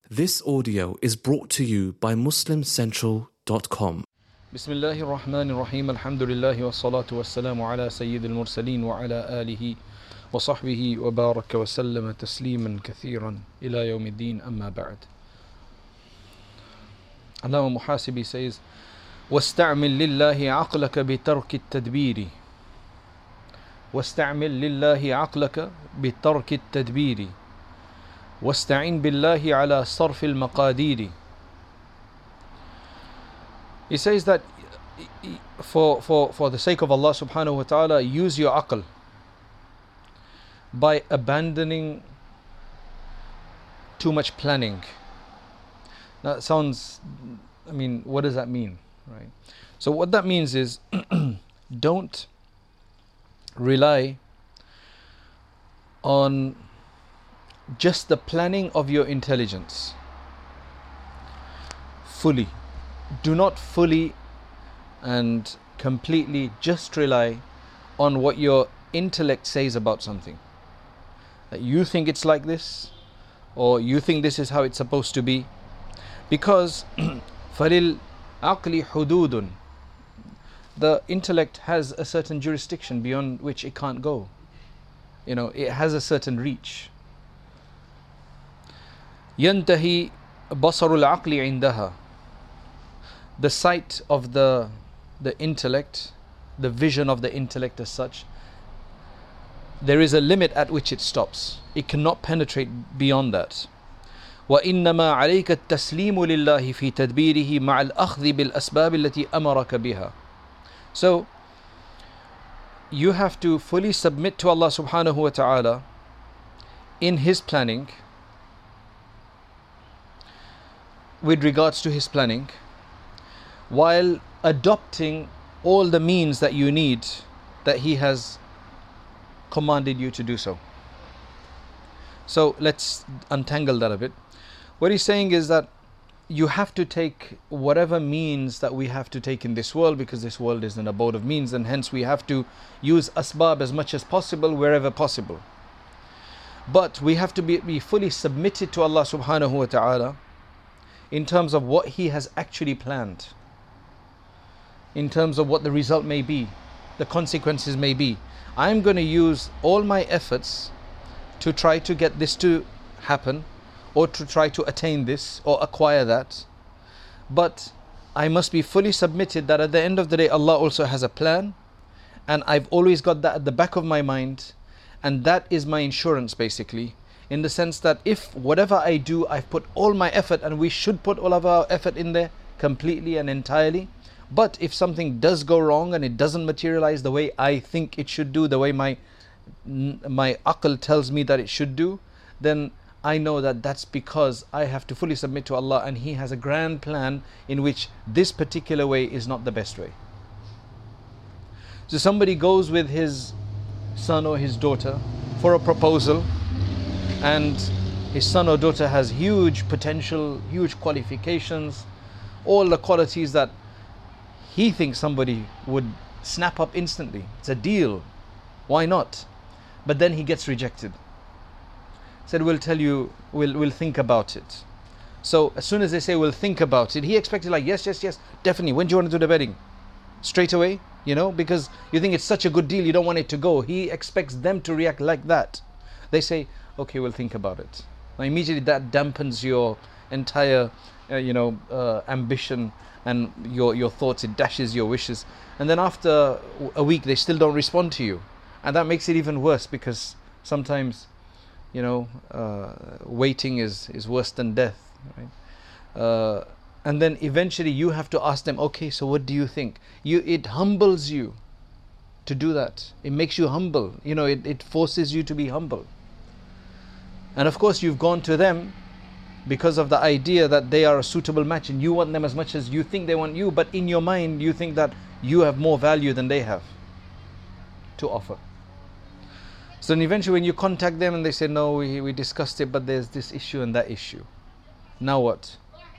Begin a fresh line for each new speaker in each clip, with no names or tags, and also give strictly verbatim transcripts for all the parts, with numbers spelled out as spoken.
This audio is brought to you by muslim central dot com.
Bismillahir Rahmanir Rahim. Alhamdulillah wa salatu wa salamu ala sayyidil mursaleen wa ala alihi wa sahbihi wa baraka wa sallama tasliman kathiran ila yawmiddin, amma ba'd. Allama Muhasibi says, واستعمل لله عقلك بترك التدبير واستعمل لله عقلك بترك التدبير واستعين بالله على صرف المقادير. He says that for, for, for the sake of Allah subhanahu wa ta'ala, use your aql by abandoning too much planning. Now it sounds, I mean, what does that mean? Right? So what that means is don't rely on just the planning of your intelligence fully. Do not fully and completely just rely on what your intellect says about something. That you think it's like this, or you think this is how it's supposed to be. Because فَلِلْ عَقْلِ حُدُودٌ, the intellect has a certain jurisdiction beyond which it can't go. You know, it has a certain reach. ينتهي بصر العقل عندها. The sight of the the intellect, the vision of the intellect as such, there is a limit at which it stops. It cannot penetrate beyond that. وإنما عليك التسليم لله في تدبيره مع الأخذ بالأسباب التي أمرك بها. So you have to fully submit to Allah subhanahu wa ta'ala in His planning, with regards to His planning, while adopting all the means that you need, that He has commanded you to do so. So let's untangle that a bit. What he's saying is that you have to take whatever means that we have to take in this world, because this world is an abode of means, and hence we have to use asbab as much as possible wherever possible. But we have to be, be fully submitted to Allah subhanahu wa ta'ala in terms of what He has actually planned, in terms of what the result may be, the consequences may be. I'm going to use all my efforts to try to get this to happen, or to try to attain this or acquire that. But I must be fully submitted that at the end of the day, Allah also has a plan, and I've always got that at the back of my mind, and that is my insurance basically, in the sense that if whatever I do, I've put all my effort, and we should put all of our effort in there completely and entirely. But if something does go wrong and it doesn't materialize the way I think it should do, the way my my aql tells me that it should do, then I know that that's because I have to fully submit to Allah, and He has a grand plan in which this particular way is not the best way. So somebody goes with his son or his daughter for a proposal, and his son or daughter has huge potential, huge qualifications, all the qualities that he thinks somebody would snap up instantly. It's a deal. Why not? But then he gets rejected. Said, we'll tell you, we'll, we'll think about it. So as soon as they say, we'll think about it, he expected like, yes, yes, yes, definitely. When do you want to do the wedding? Straight away, you know, because you think it's such a good deal, you don't want it to go. He expects them to react like that. They say, okay, we'll think about it. Now immediately that dampens your entire, uh, you know, uh, ambition and your, your thoughts. It dashes your wishes. And then after a week, they still don't respond to you. And that makes it even worse, because sometimes, you know, uh, waiting is, is worse than death, right? Uh, and then eventually you have to ask them, okay, so what do you think? You, it humbles you to do that. It makes you humble. You know, it, it forces you to be humble. And of course you've gone to them because of the idea that they are a suitable match, and you want them as much as you think they want you, but in your mind you think that you have more value than they have to offer. So then eventually when you contact them and they say, no, we, we discussed it, but there's this issue and that issue. Now what?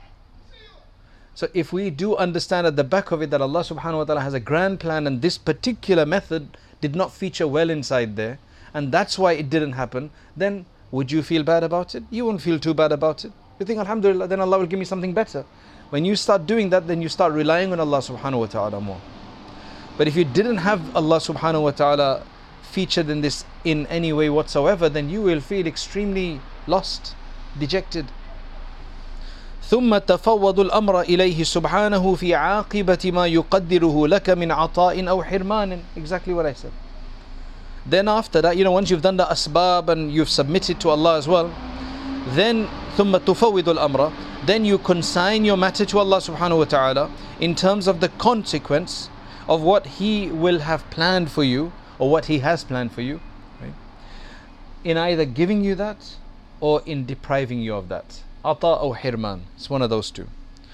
So if we do understand at the back of it that Allah subhanahu wa ta'ala has a grand plan, and this particular method did not feature well inside there, and that's why it didn't happen, then would you feel bad about it? You won't feel too bad about it. You think, alhamdulillah, then Allah will give me something better. When you start doing that, then you start relying on Allah subhanahu wa ta'ala more. But if you didn't have Allah subhanahu wa ta'ala featured in this in any way whatsoever, then you will feel extremely lost, dejected. ثم تفوض الأمر إليه سبحانه في عاقبة ما يقدره لك من عطاء أو حرمان. Exactly what I said. Then after that, you know, once you've done the asbab and you've submitted to Allah as well, then ثم تفوض الأمر, then you consign your matter to Allah subhanahu wa ta'ala in terms of the consequence of what He will have planned for you, or what He has planned for you, right? In either giving you that or in depriving you of that. Ata or hirman, it's one of those two.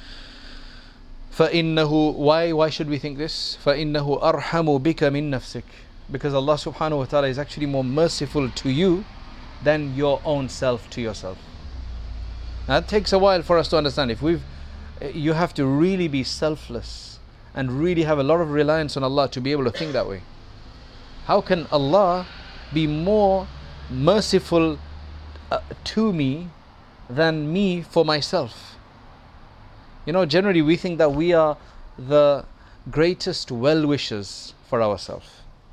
فإنه, why why should we think this? فإنه أرحم بك من نفسك, because Allah subhanahu wa ta'ala is actually more merciful to you than your own self to yourself. Now, that takes a while for us to understand. If we've you have to really be selfless and really have a lot of reliance on Allah to be able to think that way. How can Allah be more merciful uh, to me than me for myself? You know, generally we think that we are the greatest well-wishers for ourselves,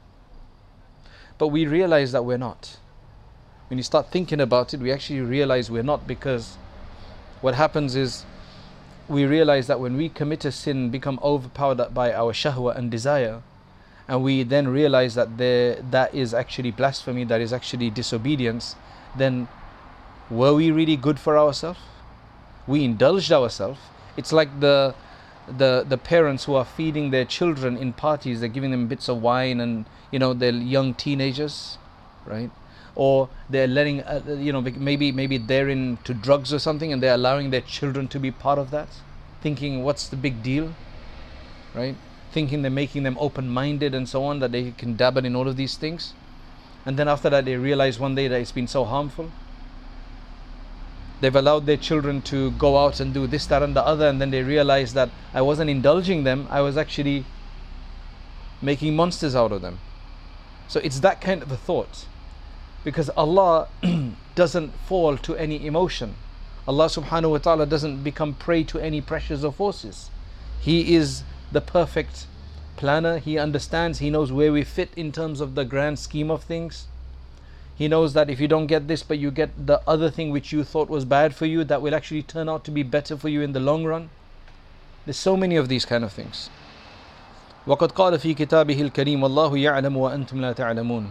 but we realize that we're not. When you start thinking about it, we actually realize we're not, because what happens is we realize that when we commit a sin, become overpowered by our shahwa and desire, and we then realize that there, that is actually blasphemy, that is actually disobedience, then were we really good for ourselves? We indulged ourselves. It's like the, the the parents who are feeding their children in parties. They're giving them bits of wine, and you know, they're young teenagers, right? Or they're letting uh, you know, maybe maybe they're into drugs or something, and they're allowing their children to be part of that, thinking, what's the big deal, right? Thinking they're making them open-minded and so on, that they can dabble in all of these things, and then after that they realize one day that it's been so harmful. They've allowed their children to go out and do this, that and the other, and then they realize that I wasn't indulging them, I was actually making monsters out of them. So it's that kind of a thought, because Allah doesn't fall to any emotion. Allah subhanahu wa ta'ala doesn't become prey to any pressures or forces. He is the perfect planner. He understands, He knows where we fit in terms of the grand scheme of things. He knows that if you don't get this, but you get the other thing which you thought was bad for you, that will actually turn out to be better for you in the long run. There's so many of these kind of things. وَقَدْ قَالَ فِي كِتَابِهِ الْكَرِيمِ وَاللَّهُ يَعْلَمُ وَأَنْتُمْ لَا تَعْلَمُونَ.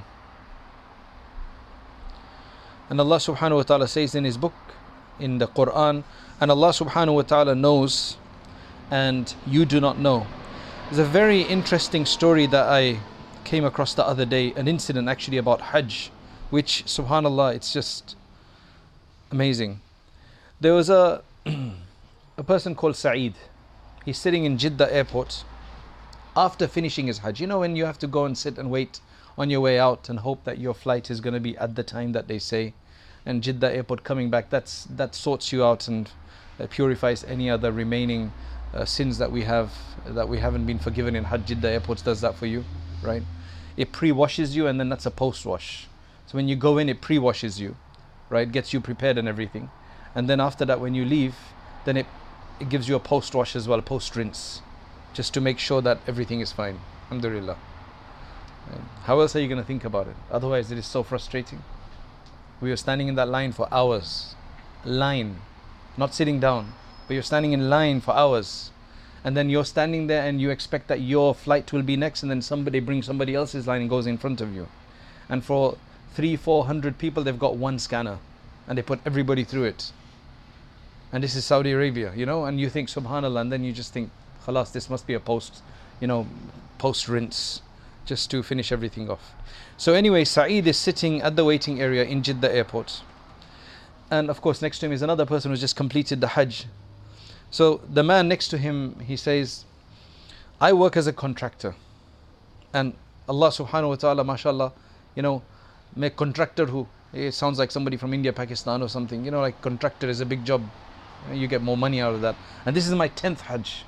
And Allah subhanahu wa ta'ala says in His book, in the Quran, and Allah subhanahu wa ta'ala knows and you do not know. There's a very interesting story that I came across the other day, an incident actually about Hajj, which, subhanallah, it's just amazing. There was a a person called Sa'id. He's sitting in Jeddah airport after finishing his Hajj. You know, when you have to go and sit and wait on your way out and hope that your flight is going to be at the time that they say, and Jeddah airport coming back, that's that sorts you out and uh, purifies any other remaining uh, sins that we have, that we haven't been forgiven in Hajj. Jeddah airport does that for you, right? It pre-washes you, and then that's a post-wash. So when you go in, it pre-washes you, right? Gets you prepared and everything. And then after that, when you leave, then it, it gives you a post-wash as well, a post-rinse, just to make sure that everything is fine. Alhamdulillah. Right? How else are you going to think about it? Otherwise, it is so frustrating. We were standing in that line for hours. Line. Not sitting down, but you're standing in line for hours. And then you're standing there and you expect that your flight will be next, and then somebody brings somebody else's line and goes in front of you. And for three, four hundred people, they've got one scanner, and they put everybody through it. And this is Saudi Arabia, you know, and you think, subhanallah, and then you just think, khalas, this must be a post, you know, post rinse, just to finish everything off. So anyway, Sa'id is sitting at the waiting area in Jeddah airport. And of course, next to him is another person who's just completed the Hajj. So the man next to him, he says, I work as a contractor. And Allah subhanahu wa ta'ala, mashallah, you know, make contractor who, it sounds like somebody from India, Pakistan or something. You know, like contractor is a big job. You get more money out of that. And this is my tenth Hajj.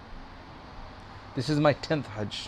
This is my tenth Hajj.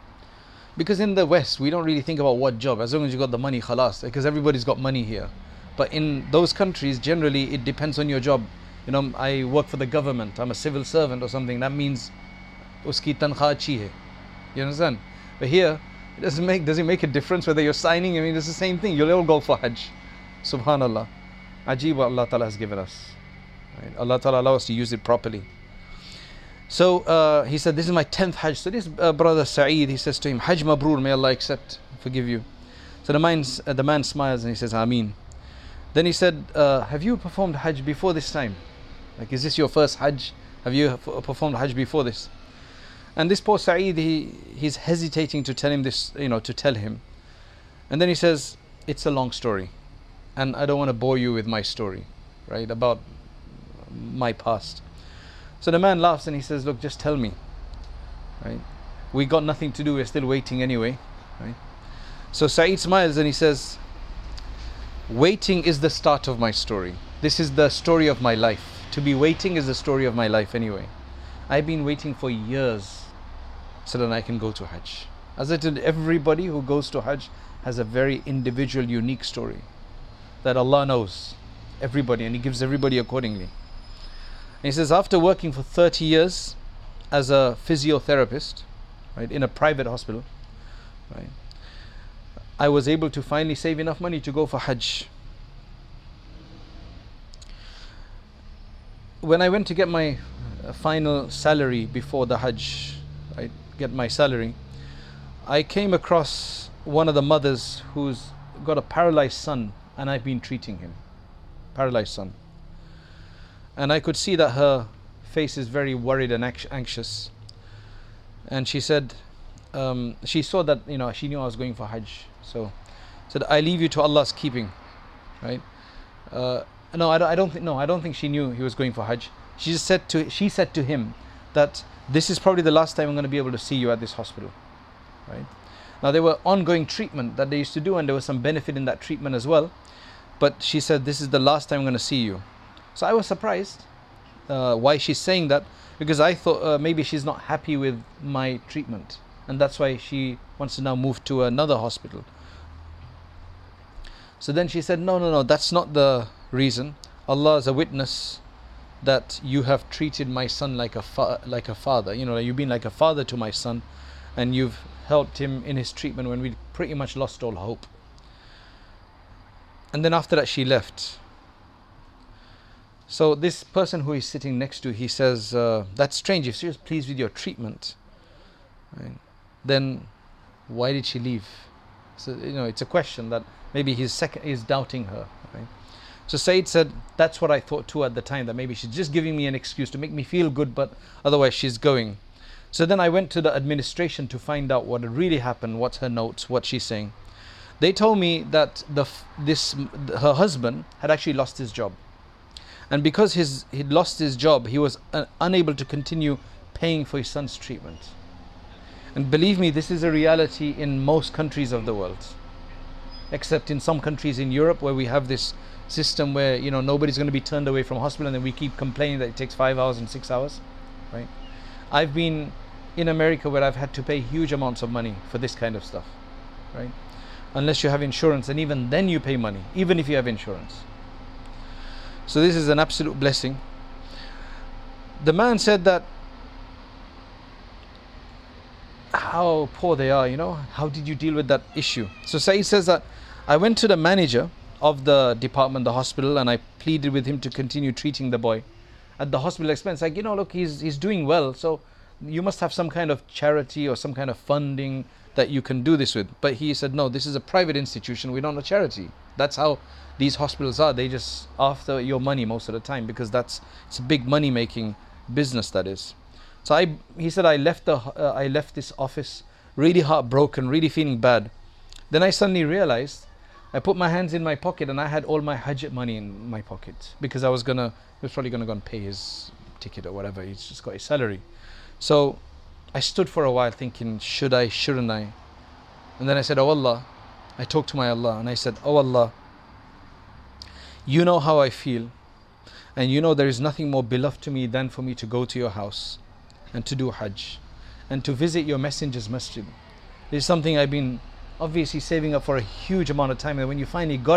Because in the West, we don't really think about what job. As long as you got the money, khalas. Because everybody's got money here. But in those countries, generally, it depends on your job. You know, I work for the government, I'm a civil servant or something. That means uski tankha achhi hai. You understand? But here, it doesn't make does it make a difference whether you're signing? I mean, it's the same thing. You'll all go for Hajj. Subhanallah. Ajib what Allah Ta'ala has given us. Right? Allah Ta'ala allows us to use it properly. So uh, he said, this is my tenth Hajj. So this uh, brother Sa'id, he says to him, Hajj Mabrur, may Allah accept, forgive you. So the man, uh, the man smiles and he says, Ameen. Then he said, uh, have you performed Hajj before this time? Like, is this your first Hajj? Have you f- performed Hajj before this? And this poor Sa'id, he, he's hesitating to tell him this, you know, to tell him. And then he says, it's a long story. And I don't want to bore you with my story, right, about my past. So the man laughs and he says, look, just tell me, right? We got nothing to do, we're still waiting anyway, right? So Sa'id smiles and he says, waiting is the start of my story. This is the story of my life. To be waiting is the story of my life anyway. I've been waiting for years so that I can go to Hajj. As I told, everybody who goes to Hajj has a very individual, unique story that Allah knows everybody, and He gives everybody accordingly. And he says, after working for thirty years as a physiotherapist, right, in a private hospital, right, I was able to finally save enough money to go for Hajj. When I went to get my uh, final salary before the Hajj, right, get my salary, I came across one of the mothers who's got a paralyzed son, and I've been treating him, paralyzed son. And I could see that her face is very worried and anxious. And she said, um, she saw that, you know, she knew I was going for Hajj. So said, I leave you to Allah's keeping, right? Uh, no, I don't, I don't think, no, I don't think she knew he was going for Hajj. She just said to, she said to him that this is probably the last time I'm going to be able to see you at this hospital, right? Now there were ongoing treatment that they used to do, and there was some benefit in that treatment as well. But she said, this is the last time I'm going to see you. So I was surprised uh, why she's saying that, because I thought uh, maybe she's not happy with my treatment, and that's why she wants to now move to another hospital. So then she said, no, no, no, that's not the reason. Allah is a witness that you have treated my son like a fa- like a father. You know, you've been like a father to my son, and you've helped him in his treatment when we pretty much lost all hope. And then after that she left. So this person who is sitting next to, he says, uh, that's strange, if she was pleased with your treatment, right, then why did she leave? So, you know, it's a question that maybe he's second is doubting her, right? So Said said, that's what I thought too at the time, that maybe she's just giving me an excuse to make me feel good, but otherwise she's going. So then I went to the administration to find out what really happened, what's her notes, what she's saying. They told me that the this her husband had actually lost his job, and because his he'd lost his job, he was uh, unable to continue paying for his son's treatment. And believe me, this is a reality in most countries of the world, except in some countries in Europe where we have this system where, you know, nobody's going to be turned away from hospital, and then we keep complaining that it takes five hours and six hours, right? I've been in America where I've had to pay huge amounts of money for this kind of stuff, right? Unless you have insurance, and even then you pay money, even if you have insurance. So this is an absolute blessing. The man said that how poor they are, you know, how did you deal with that issue? So Said says that I went to the manager of the department, the hospital, and I pleaded with him to continue treating the boy at the hospital expense. Like, you know, look, he's he's doing well, so you must have some kind of charity or some kind of funding that you can do this with. But he said, no, this is a private institution, we're not a charity. That's how these hospitals are. They just after your money most of the time, because that's it's a big money making business, that is. So I he said I left the uh, I left this office really heartbroken, really feeling bad. Then I suddenly realized, I put my hands in my pocket and I had all my Hajj money in my pocket, because I was gonna he was probably gonna go and pay his ticket or whatever. He's just got his salary. So I stood for a while thinking, should I, shouldn't I? And then I said, oh Allah, I talked to my Allah and I said, oh Allah, you know how I feel, and you know there is nothing more beloved to me than for me to go to your house and to do Hajj and to visit your messenger's masjid. This is something I've been obviously saving up for a huge amount of time, and when you finally got it,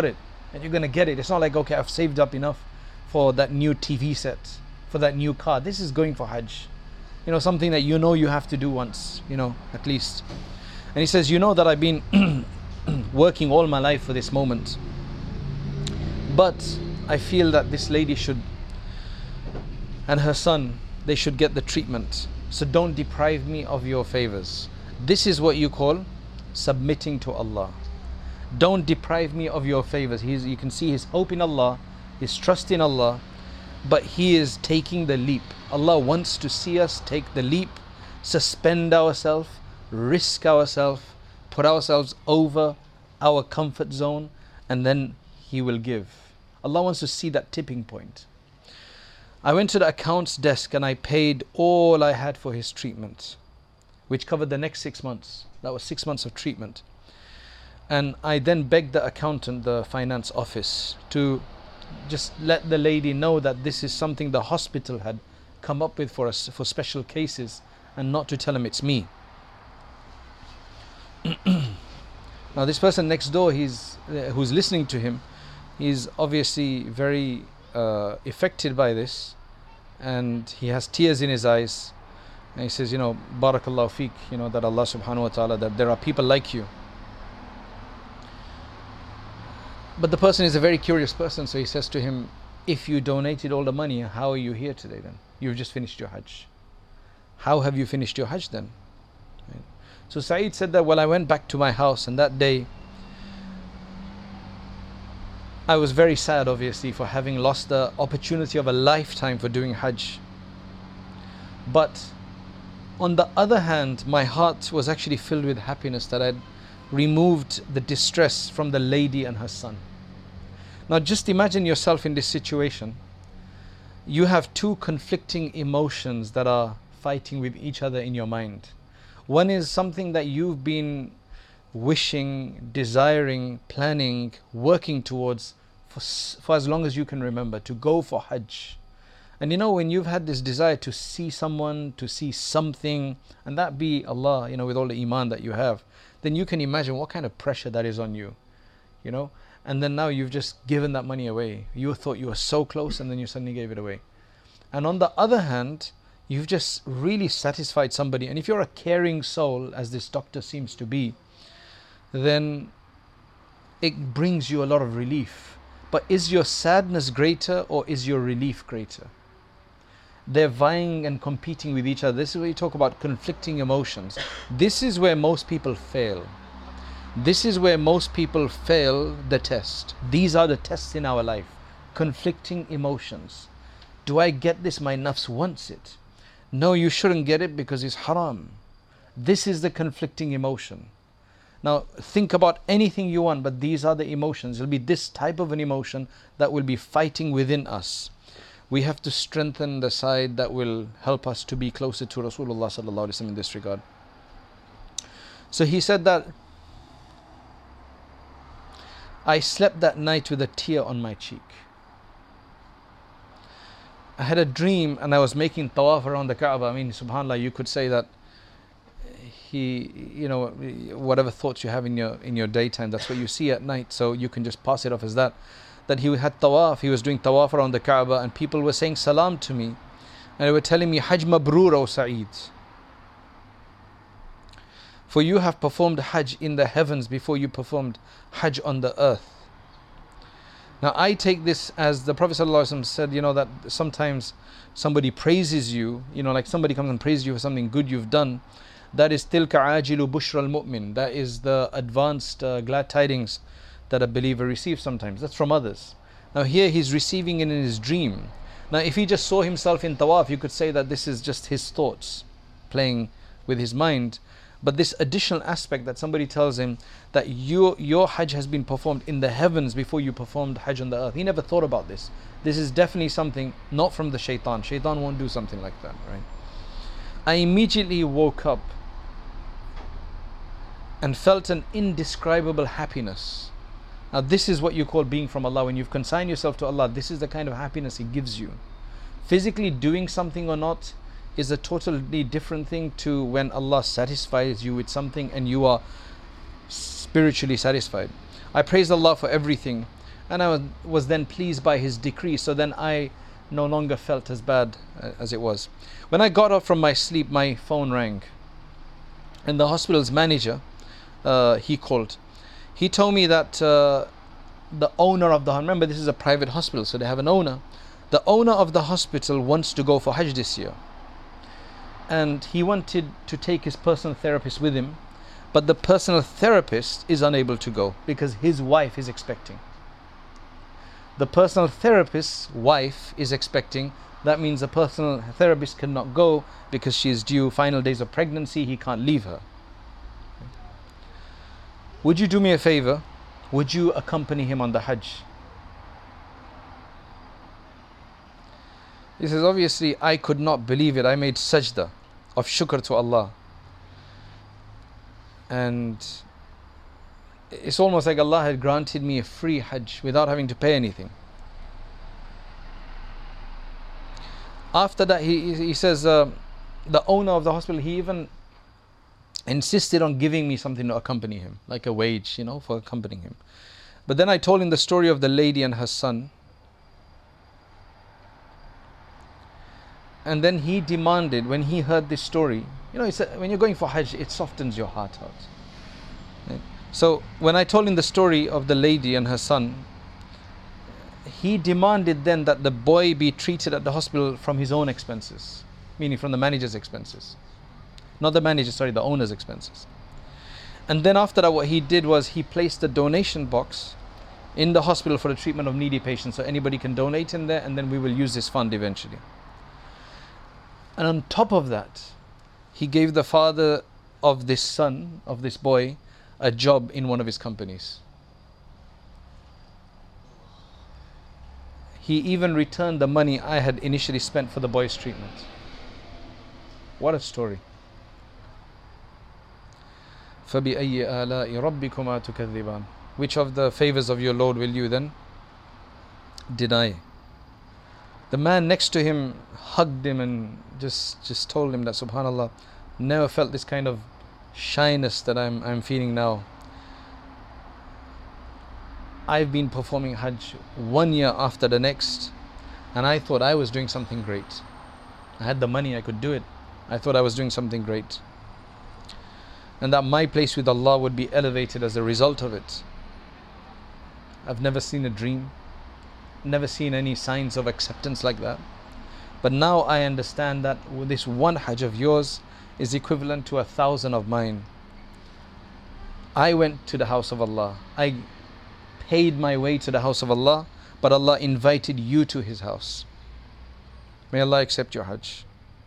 and you're going to get it. It's not like, okay, I've saved up enough for that new T V set, for that new car. This is going for Hajj. You know, something that you know you have to do once, you know, at least. And he says, you know that I've been working all my life for this moment. But I feel that this lady should, and her son, they should get the treatment. So don't deprive me of your favors. This is what you call submitting to Allah. Don't deprive me of your favors. He's, you can see his hope in Allah, his trust in Allah, but he is taking the leap. Allah wants to see us take the leap, suspend ourselves, risk ourselves, put ourselves over our comfort zone, and then He will give. Allah wants to see that tipping point. I went to the accounts desk and I paid all I had for his treatment, which covered the next six months. That was six months of treatment. And I then begged the accountant, the finance office, to just let the lady know that this is something the hospital had come up with for us for special cases, and not to tell him it's me. Now this person next door, he's uh, who's listening to him, he's obviously very uh, affected by this, and he has tears in his eyes, and he says, you know, Barakallahu feek, you know, that Allah subhanahu wa ta'ala, that there are people like you. But the person is a very curious person, so he says to him, if you donated all the money, how are you here today then? You've just finished your Hajj. How have you finished your Hajj then? Right. So Saeed said that, well, I went back to my house, and that day I was very sad, obviously, for having lost the opportunity of a lifetime for doing Hajj. But on the other hand, my heart was actually filled with happiness that I'd removed the distress from the lady and her son. Now just imagine yourself in this situation. You have two conflicting emotions that are fighting with each other in your mind. One is something that you've been wishing, desiring, planning, working towards for, for as long as you can remember, to go for Hajj. And you know, when you've had this desire to see someone, to see something, and that be Allah, you know, with all the iman that you have, then you can imagine what kind of pressure that is on you, you know. And then now you've just given that money away. You thought you were so close, and then you suddenly gave it away. And on the other hand, you've just really satisfied somebody. And if you're a caring soul, as this doctor seems to be, then it brings you a lot of relief. But is your sadness greater, or is your relief greater? They're vying and competing with each other. This is where you talk about conflicting emotions. This is where most people fail. This is where most people fail the test. These are the tests in our life. Conflicting emotions. Do I get this? My nafs wants it. No, you shouldn't get it because it's haram. This is the conflicting emotion. Now think about anything you want, but these are the emotions. It'll be this type of an emotion that will be fighting within us. We have to strengthen the side that will help us to be closer to Rasulullah sallallahu alaihi wasallam in this regard. So he said that, I slept that night with a tear on my cheek. I had a dream and I was making tawaf around the Kaaba. I mean, subhanAllah, you could say that he, you know, whatever thoughts you have in your in your daytime, that's what you see at night. So you can just pass it off as that. That he had tawaf, he was doing tawaf around the Kaaba, and people were saying salam to me. And they were telling me, Hajj Mabrur, O Sa'id. For you have performed Hajj in the heavens before you performed Hajj on the earth. Now I take this as the Prophet ﷺ said, you know, that sometimes somebody praises you, you know, like somebody comes and praises you for something good you've done. That is tilka ajilu bushra al-mu'min. That is the advanced uh, glad tidings that a believer receives sometimes. That's from others. Now here he's receiving it in his dream. Now if he just saw himself in tawaf, you could say that this is just his thoughts playing with his mind. But this additional aspect that somebody tells him that your, your Hajj has been performed in the heavens before you performed Hajj on the earth. He never thought about this. This is definitely something not from the shaitan. Shaitan won't do something like that, right? I immediately woke up and felt an indescribable happiness. Now this is what you call being from Allah. When you've consigned yourself to Allah, this is the kind of happiness He gives you. Physically doing something or not is a totally different thing to when Allah satisfies you with something and you are spiritually satisfied. I praise Allah for everything, and I was, was then pleased by his decree. So then I no longer felt as bad uh, as it was. When I got up from my sleep, my phone rang, and the hospital's manager, uh, he called. He told me that uh, the owner of the, remember this is a private hospital, so they have an owner. The owner of the hospital wants to go for Hajj this year, and he wanted to take his personal therapist with him, but the personal therapist is unable to go because his wife is expecting. The personal therapist's wife is expecting. That means the personal therapist cannot go because she is due final days of pregnancy. He can't leave her. Would you do me a favor? Would you accompany him on the Hajj? He says, obviously I could not believe it. I made sajda of shukr to Allah. And it's almost like Allah had granted me a free Hajj without having to pay anything. After that, he, he says, uh, the owner of the hospital, he even insisted on giving me something to accompany him, like a wage, you know, for accompanying him. But then I told him the story of the lady and her son. And then he demanded, when he heard this story, you know, he said, when you're going for Hajj, it softens your heart out. Right? So when I told him the story of the lady and her son, he demanded then that the boy be treated at the hospital from his own expenses, meaning from the manager's expenses. Not the manager, sorry, the owner's expenses. And then after that, what he did was he placed a donation box in the hospital for the treatment of needy patients, so anybody can donate in there, and then we will use this fund eventually. And on top of that, he gave the father of this son, of this boy, a job in one of his companies. He even returned the money I had initially spent for the boy's treatment. What a story. فَبِأَيِّ آلَاءِ رَبِّكُمَا تُكَذِّبَانِ. Which of the favors of your Lord will you then deny? The man next to him hugged him and just, just told him that, subhanallah, never felt this kind of shyness that I'm, I'm feeling now. I've been performing Hajj one year after the next, and I thought I was doing something great. I had the money, I could do it. I thought I was doing something great. And that my place with Allah would be elevated as a result of it. I've never seen a dream, never seen any signs of acceptance like that. But now I understand that this one Hajj of yours is equivalent to a thousand of mine. I went to the house of Allah. I paid my way to the house of Allah, but Allah invited you to His house. May Allah accept your Hajj.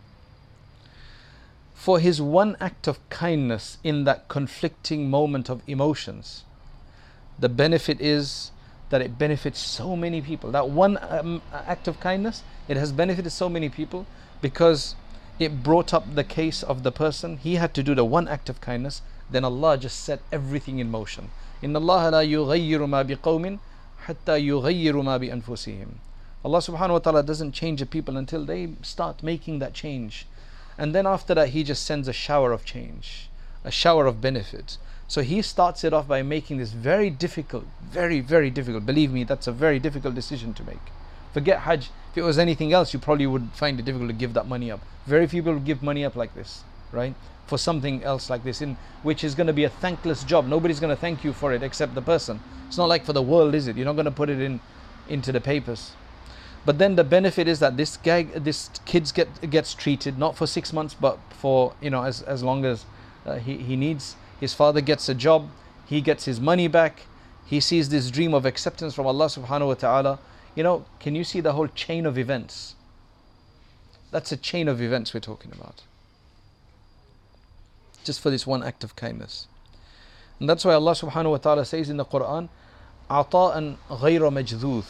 For his one act of kindness in that conflicting moment of emotions, the benefit is that it benefits so many people. That one um, act of kindness, it has benefited so many people because it brought up the case of the person. He had to do the one act of kindness, then Allah just set everything in motion. Inna Allah la yughayyiru ma biqawmin hatta yughayyiru ma bi anfusihim. Allah subhanahu wa ta'ala doesn't change the people until they start making that change. And then after that, He just sends a shower of change, a shower of benefit. So He starts it off by making this very difficult, very, very difficult. Believe me, that's a very difficult decision to make. Forget Hajj. If it was anything else, you probably would find it difficult to give that money up. Very few people would give money up like this, right? For something else like this, in which is going to be a thankless job. Nobody's going to thank you for it except the person. It's not like for the world, is it? You're not going to put it in into the papers. But then the benefit is that this guy, this kid get, gets treated not for six months, but for, you know, as, as long as uh, he, he needs. His father gets a job, he gets his money back, he sees this dream of acceptance from Allah subhanahu wa ta'ala. You know, can you see the whole chain of events? That's a chain of events we're talking about. Just for this one act of kindness. And that's why Allah subhanahu wa ta'ala says in the Quran, عَطَاءً غَيْرَ مَجْذُوذ.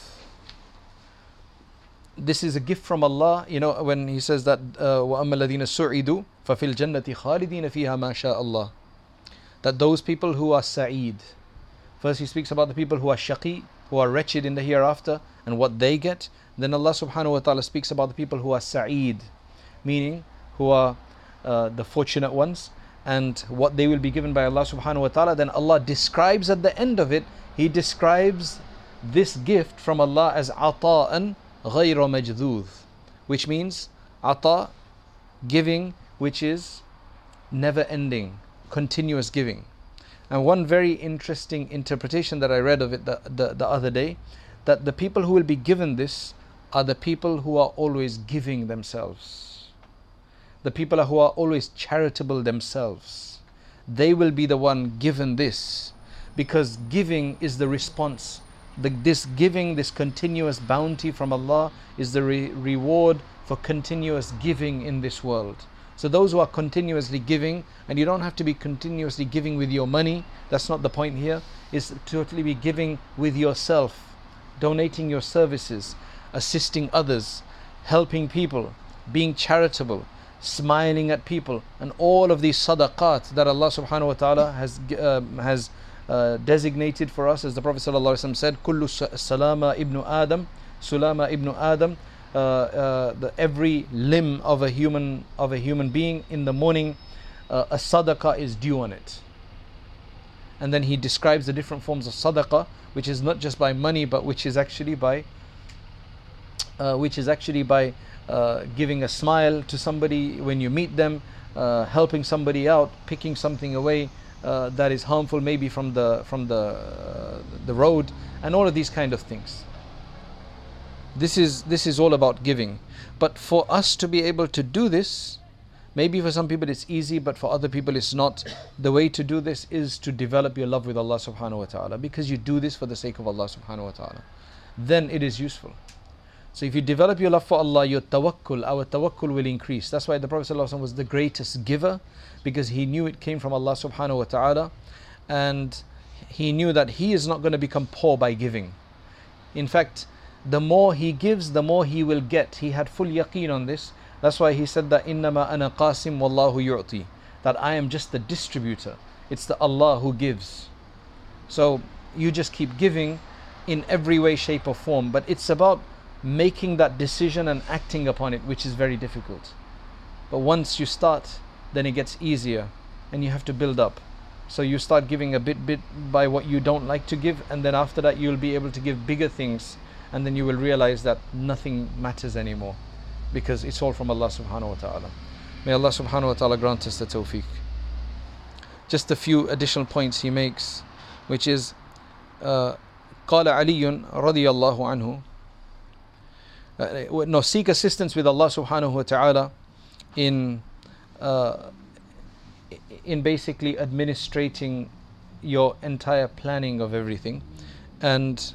This is a gift from Allah, you know, when He says that وَأَمَّا الَّذِينَ سُعِدُوا فَفِي الْجَنَّةِ خَالِدِينَ فِيهَا مَا شَاءَ اللَّهُ. That those people who are sa'id, first He speaks about the people who are shaqi, who are wretched in the hereafter and what they get. Then Allah subhanahu wa ta'ala speaks about the people who are sa'id, meaning who are uh, the fortunate ones, and what they will be given by Allah subhanahu wa ta'ala. Then Allah describes at the end of it, He describes this gift from Allah as ata'an ghayra majdud, which means ata, giving which is never ending, continuous giving. And one very interesting interpretation that I read of it the, the, the other day, that the people who will be given this are the people who are always giving themselves. The people who are always charitable themselves. They will be the one given this, because giving is the response. The, this giving, this continuous bounty from Allah is the re- reward for continuous giving in this world. So those who are continuously giving, and you don't have to be continuously giving with your money, that's not the point here, is to totally be giving with yourself, donating your services, assisting others, helping people, being charitable, smiling at people, and all of these sadaqat that Allah subhanahu wa ta'ala has uh, has uh, designated for us, as the Prophet sallallahu alaihi wasallam said, kullu salama ibnu adam, sulama ibnu adam, uh, uh, the every limb of a human of a human being in the morning, uh, a sadaqah is due on it. And then he describes the different forms of sadaqah, which is not just by money, but which is actually by uh, which is actually by uh, giving a smile to somebody when you meet them, uh, helping somebody out, picking something away uh, that is harmful, maybe from the from the uh, the road, and all of these kind of things. This is this is all about giving. But for us to be able to do this, maybe for some people it's easy, but for other people it's not. The way to do this is to develop your love with Allah subhanahu wa ta'ala, because you do this for the sake of Allah subhanahu wa ta'ala. Then it is useful. So if you develop your love for Allah, your tawakkul, our tawakkul will increase. That's why the Prophet sallallahu alaihi wasallam was the greatest giver, because he knew it came from Allah subhanahu wa ta'ala, and he knew that he is not going to become poor by giving. In fact, the more he gives, the more he will get. He had full yaqeen on this. That's why he said that innama ana qasim wallahu yu'ti, that I am just the distributor. It's the Allah who gives. So you just keep giving in every way, shape or form, but it's about making that decision and acting upon it, which is very difficult. But once you start, then it gets easier, and you have to build up. So you start giving a bit bit by what you don't like to give, and then after that you'll be able to give bigger things, and then you will realize that nothing matters anymore, because it's all from Allah subhanahu wa ta'ala. May Allah subhanahu wa ta'ala grant us the tawfiq. Just a few additional points he makes, which is uh, قال علي رضي الله عنه, uh, no, seek assistance with Allah subhanahu wa ta'ala in uh, in basically administrating your entire planning of everything. And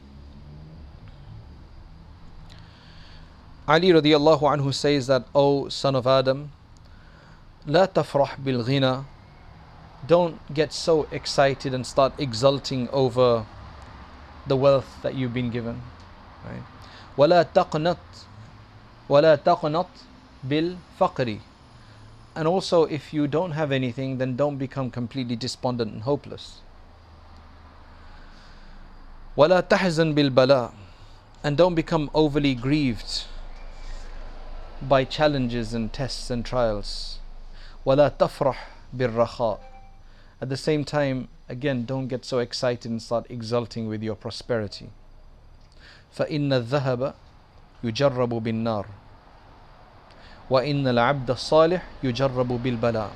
Ali radiallahu anhu says that, O son of Adam, لا تفرح بالغنى, don't get so excited and start exulting over the wealth that you've been given, right? ولا تقنط ولا تقنط بالفقر, and also if you don't have anything, then don't become completely despondent and hopeless. ولا تحزن بالبلاء, and don't become overly grieved by challenges and tests and trials. ولا تفرح بالرخاء, at the same time, again, don't get so excited and start exulting with your prosperity. فإن الذهب يجرب بالنار وإن العبد الصالح يجرب بالبلاء.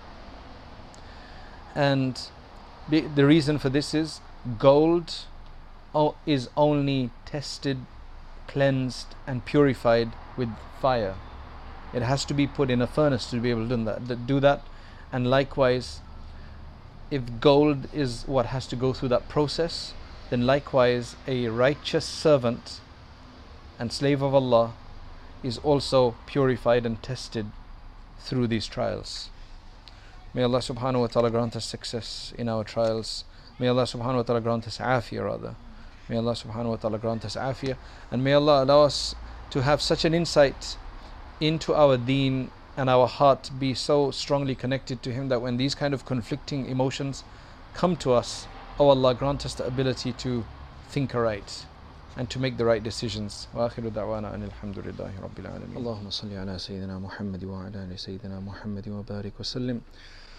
And the reason for this is gold is only tested, cleansed and purified with fire. It has to be put in a furnace to be able to do that, do that. And likewise, if gold is what has to go through that process, then likewise a righteous servant and slave of Allah is also purified and tested through these trials. May Allah subhanahu wa ta'ala grant us success in our trials. May Allah subhanahu wa ta'ala grant us afiyah rather. May Allah subhanahu wa ta'ala grant us afiyah, and may Allah allow us to have such an insight into our deen and our heart be so strongly connected to Him that when these kind of conflicting emotions come to us, oh Allah, grant us the ability to think right and to make the right decisions. وآخر دعوانا أن الحمد لله رب العالمين. اللهم صل على سيدنا محمد وعلى آل سيدنا محمد وبارك وسلم.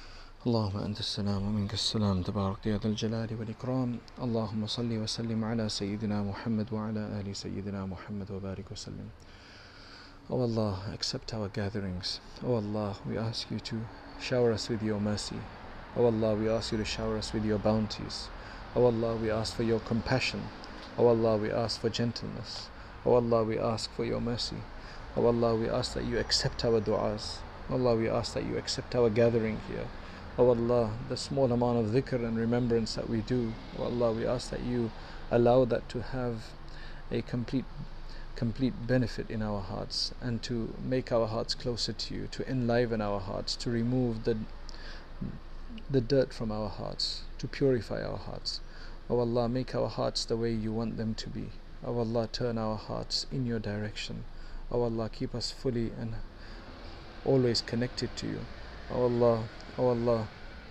اللهم أنت السلام ومنك السلام تبارك يا ذا الجلال والإكرام. اللهم صل وسلم على سيدنا Muhammad وعلى آل سيدنا Muhammad وبارك وسلم. O Allah, accept our gatherings. O Allah, we ask you to shower us with your mercy. O Allah, we ask you to shower us with your bounties. O Allah, we ask for your compassion. O Allah, we ask for gentleness. O Allah, we ask for your mercy. O Allah, we ask that you accept our du'as. O Allah, we ask that you accept our gathering here. O Allah, the small amount of dhikr and remembrance that we do, O Allah, we ask that you allow that to have a complete complete benefit in our hearts, and to make our hearts closer to you, to enliven our hearts, to remove the the dirt from our hearts, to purify our hearts. O Allah, make our hearts the way you want them to be. O Allah, turn our hearts in your direction. O Allah, keep us fully and always connected to you. O Allah, O Allah,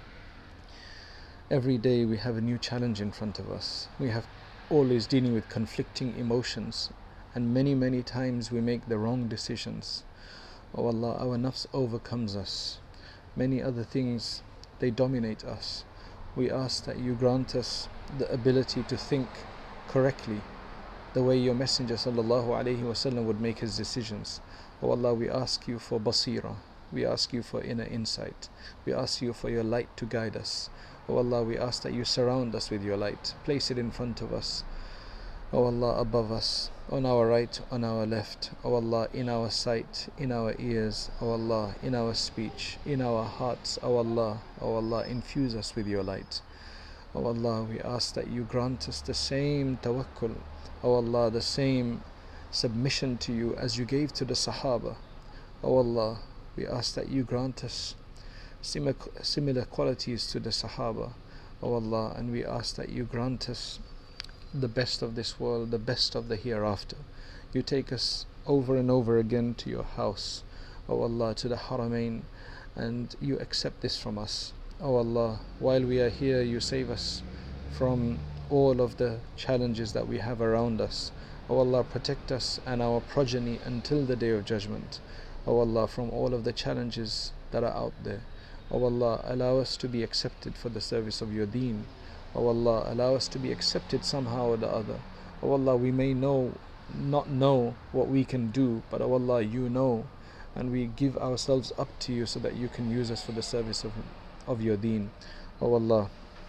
every day we have a new challenge in front of us. We have always dealing with conflicting emotions, and many many times we make the wrong decisions. O Allah, our nafs overcomes us. Many other things, they dominate us. We ask that you grant us the ability to think correctly, the way your Messenger sallallahu alaihi wasallam would make his decisions. O Allah, we ask you for basira. We ask you for inner insight. We ask you for your light to guide us. O Allah, we ask that you surround us with your light. Place it in front of us. O Allah, above us, on our right, on our left. O Allah, in our sight, in our ears. O Allah, in our speech, in our hearts. O Allah, O Allah, infuse us with your light. O Allah, we ask that you grant us the same tawakkul. O Allah, the same submission to you as you gave to the Sahaba. O Allah, we ask that you grant us similar qualities to the Sahaba. O Allah, and we ask that you grant us the best of this world, the best of the hereafter. You take us over and over again to your house, O Allah, to the Haramain, and you accept this from us. O Allah, while we are here, you save us from all of the challenges that we have around us. O Allah, protect us and our progeny until the day of judgment. O Allah, from all of the challenges that are out there. O Allah, allow us to be accepted for the service of your deen. O Allah, allow us to be accepted somehow or the other. O Allah, we may know, not know what we can do, but O Allah, you know, and we give ourselves up to you so that you can use us for the service of, of your deen. O Allah,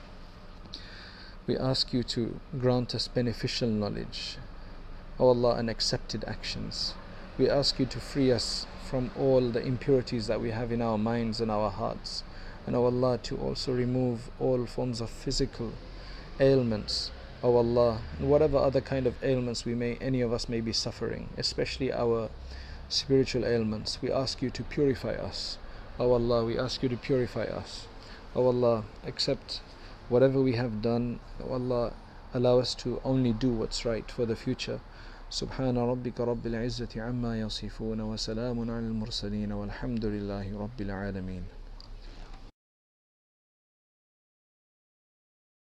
we ask you to grant us beneficial knowledge, O Allah, and accepted actions. We ask you to free us from all the impurities that we have in our minds and our hearts, and O Allah, to also remove all forms of physical ailments, O Allah, and whatever other kind of ailments we may, any of us may be suffering, especially our spiritual ailments. We ask you to purify us. O Allah, we ask you to purify us. O Allah, accept whatever we have done. O Allah, allow us to only do what's right for the future. سبحان ربك رب العزة عما يصفون وسلام على المرسلين والحمد لله رب العالمين.